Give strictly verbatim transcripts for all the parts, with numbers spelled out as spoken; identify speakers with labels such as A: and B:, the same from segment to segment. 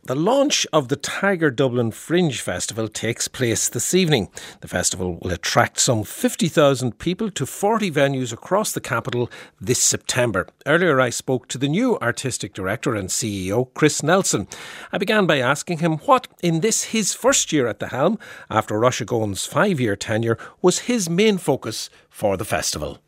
A: The launch of the Tiger Dublin Fringe Festival takes place this evening. The festival will attract some fifty thousand people to forty venues across the capital this September. Earlier I spoke to the new artistic director and C E O, Chris Nelson. I began by asking him what, in this his first year at the helm, after Roisig Owen's five-year tenure, was his main focus for the festival.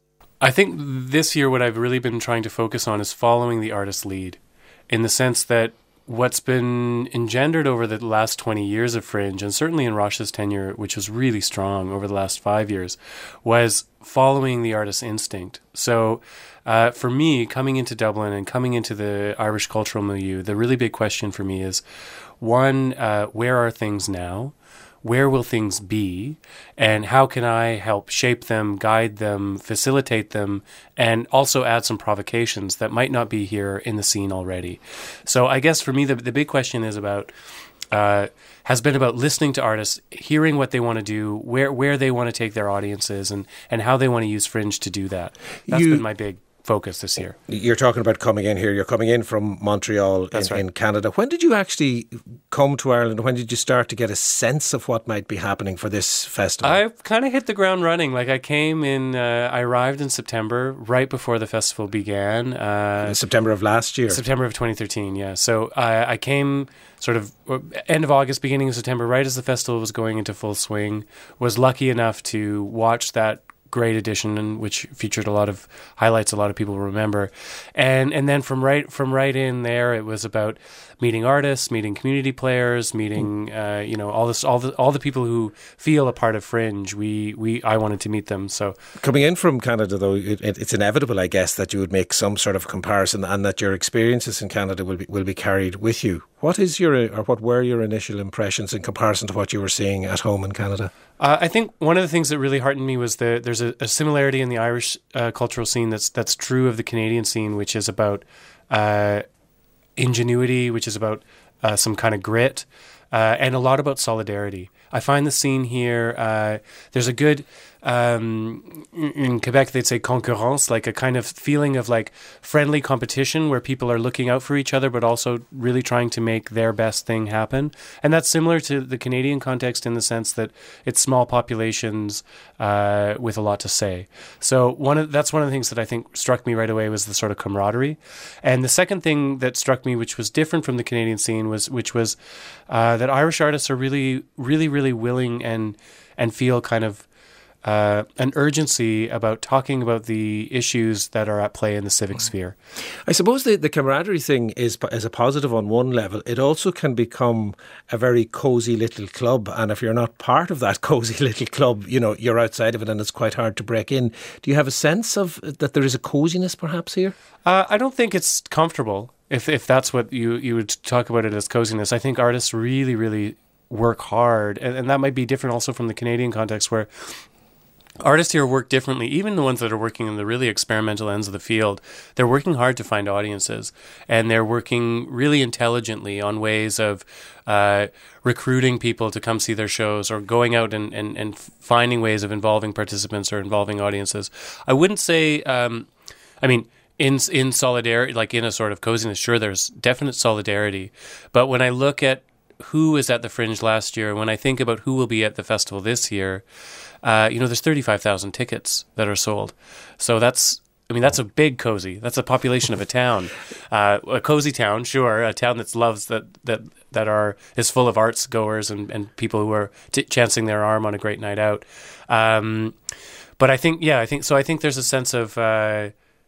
B: I think this year what I've really been trying to focus on is following the artist's lead, in the sense that what's been engendered over the last twenty years of Fringe, and certainly in Rosh's tenure, which was really strong over the last five years, was following the artist's instinct. So uh, for me, coming into Dublin and coming into the Irish cultural milieu, the really big question for me is, one, uh, where are things now? Where will things be, and how can I help shape them, guide them, facilitate them, and also add some provocations that might not be here in the scene already? So I guess for me, the, the big question is about, uh, has been about listening to artists, hearing what they want to do, where where they want to take their audiences, and, and how they want to use Fringe to do that. That's you- been my big focus this year.
A: You're talking about coming in here. You're coming in from Montreal in,
B: right.
A: in Canada. When did you actually come to Ireland? When did you start to get a sense of what might be happening for this festival?
B: I kind of hit the ground running. Like I came in, uh, I arrived in September, right before the festival began. Uh,
A: in September of last year?
B: September of twenty thirteen, yeah. So I, I came sort of end of August, beginning of September, right as the festival was going into full swing. Was lucky enough to watch that great edition, and which featured a lot of highlights a lot of people remember, and and then from right from right in there, it was about meeting artists, meeting community players, meeting uh, you know all this all the all the people who feel a part of Fringe. We we I wanted to meet them. So
A: coming in from Canada, though, it, it's inevitable, I guess, that you would make some sort of comparison, and that your experiences in Canada will be will be carried with you. What is your or what were your initial impressions in comparison to what you were seeing at home in Canada?
B: Uh, I think one of the things that really heartened me was the there's a, a similarity in the Irish uh, cultural scene that's that's true of the Canadian scene, which is about uh, ingenuity, which is about uh, some kind of grit, uh, and a lot about solidarity. I find the scene here, uh, there's a good, um, in Quebec they'd say concurrence, like a kind of feeling of like friendly competition where people are looking out for each other but also really trying to make their best thing happen. And that's similar to the Canadian context in the sense that it's small populations uh, with a lot to say. So one of that's one of the things that I think struck me right away was the sort of camaraderie. And the second thing that struck me, which was different from the Canadian scene, was which was uh, that Irish artists are really, really, really really willing and and feel kind of uh, an urgency about talking about the issues that are at play in the civic sphere.
A: I suppose the, the camaraderie thing is, is a positive on one level. It also can become a very cosy little club, and if you're not part of that cosy little club, you know, you're outside of it and it's quite hard to break in. Do you have a sense of that there is a coziness perhaps here?
B: Uh, I don't think it's comfortable, if if that's what you, you would talk about it as coziness. I think artists really, really work hard, and, and that might be different also from the Canadian context, where artists here work differently. Even the ones that are working in the really experimental ends of the field, they're working hard to find audiences, and they're working really intelligently on ways of uh, recruiting people to come see their shows, or going out and, and, and finding ways of involving participants or involving audiences. I wouldn't say, um, I mean, in in solidarity, like in a sort of coziness, sure, there's definite solidarity, but when I look at who was at the Fringe last year, when I think about who will be at the festival this year, uh, you know, there's thirty-five thousand tickets that are sold. So that's, I mean, that's a big cozy. That's a population of a town. Uh, a cozy town, sure, a town that loves, that that that are is full of arts goers and, and people who are t- chancing their arm on a great night out. Um, but I think, yeah, I think, so I think there's a sense of, uh,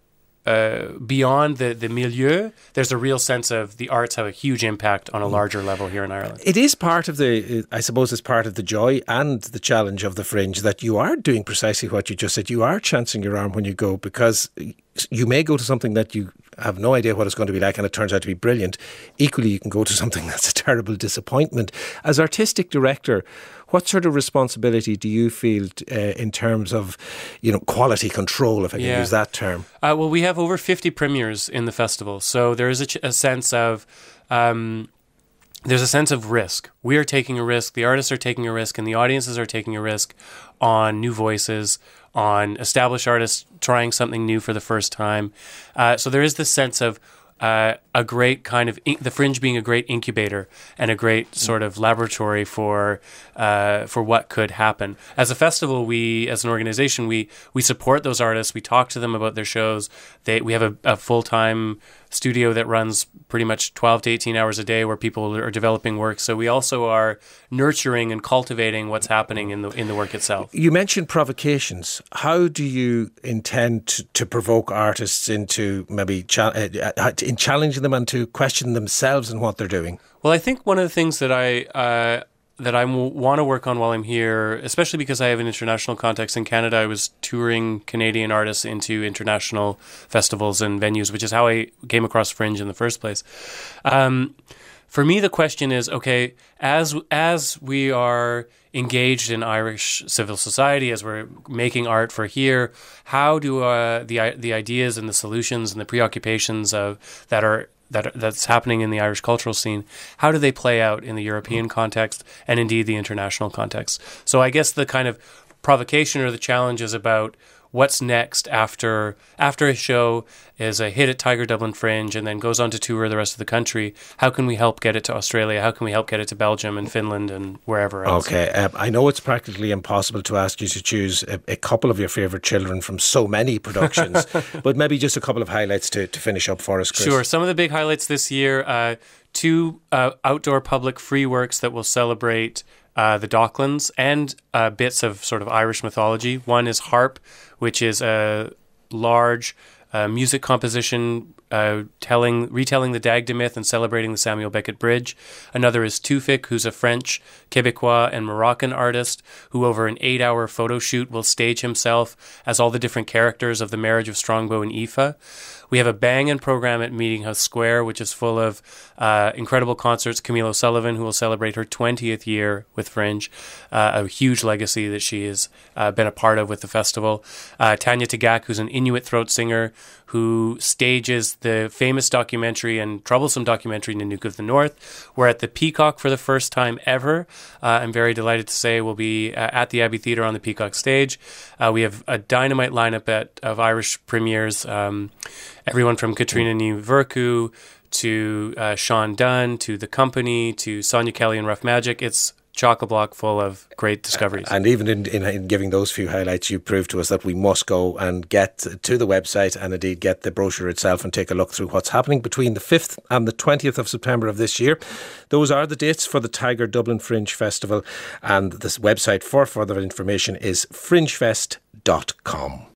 B: Uh, beyond the, the milieu, there's a real sense of the arts have a huge impact on a larger level here in Ireland.
A: It is part of the, I suppose it's part of the joy and the challenge of the Fringe that you are doing precisely what you just said. You are chancing your arm when you go, because you may go to something that you have no idea what it's going to be like and it turns out to be brilliant. Equally, you can go to something that's a terrible disappointment. As artistic director, what sort of responsibility do you feel uh, in terms of, you know, quality control, if I can
B: yeah.
A: use that term?
B: Uh, well, we have over fifty premieres in the festival, so there is a, ch- a sense of um, there's a sense of risk. We are taking a risk, the artists are taking a risk, and the audiences are taking a risk on new voices, on established artists trying something new for the first time. Uh, so there is this sense of uh, a great kind of in- the Fringe being a great incubator and a great sort of laboratory for uh, for what could happen. As a festival, we as an organization we we support those artists. We talk to them about their shows. They we have a, a full time studio that runs pretty much twelve to eighteen hours a day where people are developing work. So we also are nurturing and cultivating what's happening in the in the work itself.
A: You mentioned provocations. How do you intend to, to provoke artists into maybe cha- uh, in challenging them and to question themselves and what they're doing?
B: Well, I think one of the things that I uh, that I w- want to work on while I'm here, especially because I have an international context in Canada, I was touring Canadian artists into international festivals and venues, which is how I came across Fringe in the first place. Um, for me, the question is, okay, as as we are engaged in Irish civil society, as we're making art for here, how do uh, the the ideas and the solutions and the preoccupations of that are that that's happening in the Irish cultural scene, how do they play out in the European context and indeed the international context? So I guess the kind of provocation or the challenge is about what's next after after a show is a hit at Tiger Dublin Fringe and then goes on to tour the rest of the country. How can we help get it to Australia? How can we help get it to Belgium and Finland and wherever else?
A: Okay, um, I know it's practically impossible to ask you to choose a, a couple of your favourite children from so many productions, but maybe just a couple of highlights to, to finish up for us, Chris.
B: Sure. Some of the big highlights this year, uh, two uh, outdoor public free works that will celebrate Uh, the Docklands and uh, bits of sort of Irish mythology. One is Harp, which is a large uh, music composition uh, telling, retelling the Dagda myth and celebrating the Samuel Beckett Bridge. Another is Tufik, who's a French, Quebecois, and Moroccan artist who over an eight-hour photo shoot will stage himself as all the different characters of the marriage of Strongbow and Aoife. We have a banging program at Meeting House Square, which is full of uh, incredible concerts. Camille O'Sullivan, who will celebrate her twentieth year with Fringe, uh, a huge legacy that she has uh, been a part of with the festival. Uh, Tanya Tagak, who's an Inuit throat singer, who stages the famous documentary and troublesome documentary Nanook of the North. We're at the Peacock for the first time ever. Uh, I'm very delighted to say we'll be uh, at the Abbey Theatre on the Peacock stage. Uh, we have a dynamite lineup at, of Irish premieres. Um, everyone from Katrina Ní Vercu to uh, Sean Dunn to The Company to Sonia Kelly and Rough Magic. It's chock-a-block full of great discoveries.
A: And even in, in, in giving those few highlights, you proved to us that we must go and get to the website and indeed get the brochure itself and take a look through what's happening between the fifth and the twentieth of September of this year. Those are the dates for the Tiger Dublin Fringe Festival, and this website for further information is fringefest dot com.